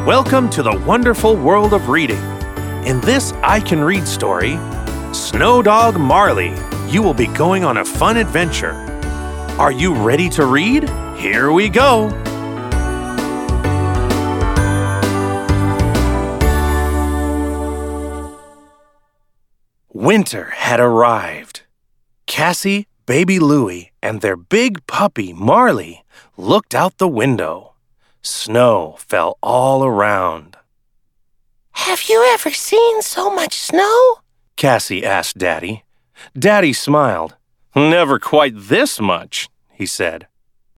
Welcome to the wonderful world of reading. In this I Can Read story, Snow Dog Marley, you will be going on a fun adventure. Are you ready to read? Here we go! Winter had arrived. Cassie, baby Louie, and their big puppy Marley looked out the window. Snow fell all around. Have you ever seen so much snow? Cassie asked Daddy. Daddy smiled. Never quite this much, he said.